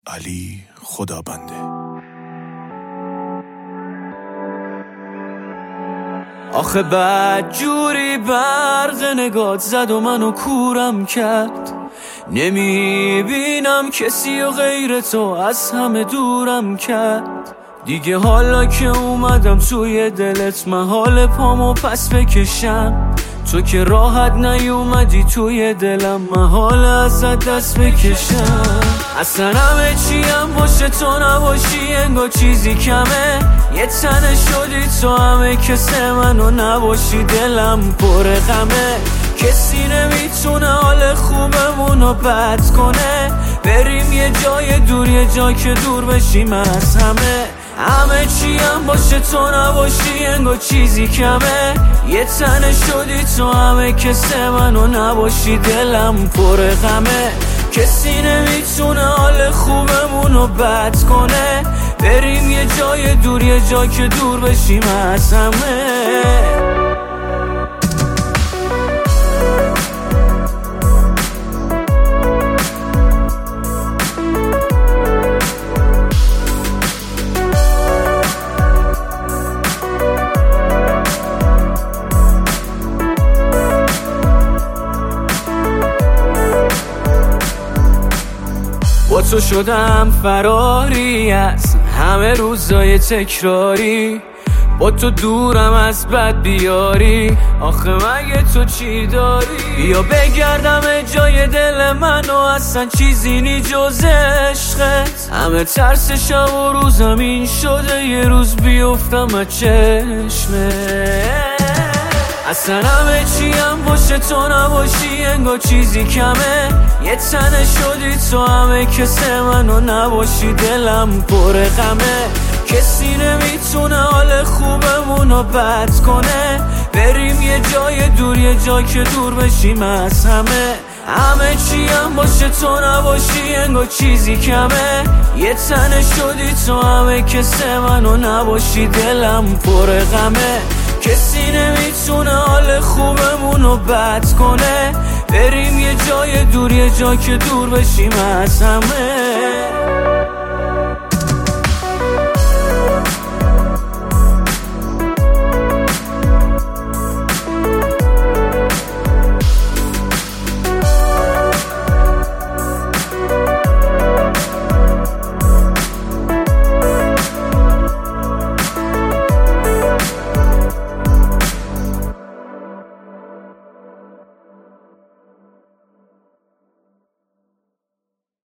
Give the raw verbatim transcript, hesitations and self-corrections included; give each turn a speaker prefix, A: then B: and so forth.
A: علی خدابنده.
B: آخه بد جوری برق نگات زد و منو کورم کرد، نمیبینم کسی و غیر تو از همه دورم کرد. دیگه حالا که اومدم توی دلت محال پامو پس بکشم، تو که راحت نیومدی توی دلم محال ازت دست بکشم. اصلا همه چیم باشه تو نباشی انگار چیزی کمه، یه تنه شدی تو همه کسه منو نباشی دلم پر غمه. کسی نمیتونه حال خوبمونو بد کنه، بریم یه جای دور یه جا که دور بشیم از همه. همه چیم باشه تو نباشی انگار چیزی کمه، یه تنه شدی تو همه کسه منو نباشی دلم پر غمه. کسی نمیتونه حال خوبمونو بد کنه، بریم یه جای دور یه جا که دور بشیم از همه. با تو شدم فراری از همه روزای تکراری، با تو دورم از بد بیاری. آخه مگه تو چی داری؟ بیا بگردم جای دل منو اصلا چیزی نی جز عشقت. همه ترس شب و روزم این شده یه روز بیفتم از چشمت. اصلا همه چیم باشه تو نباشی انگار چیزی کمه، یه تنه شدی تو همه کسه منو نباشی دلم پر غمه. کسی نمیتونه حال خوبمونو بد کنه، بریم یه جای دور یه جا که دور بشیم از همه. همه چیم باشه تو نباشی انگار چیزی کمه، یه تنه شدی تو همه کسه منو نباشی دلم پر غمه. کسی نمیتونه حال خوبمونو بد کنه، بریم یه جای دور یه جا که دور بشیم از همه.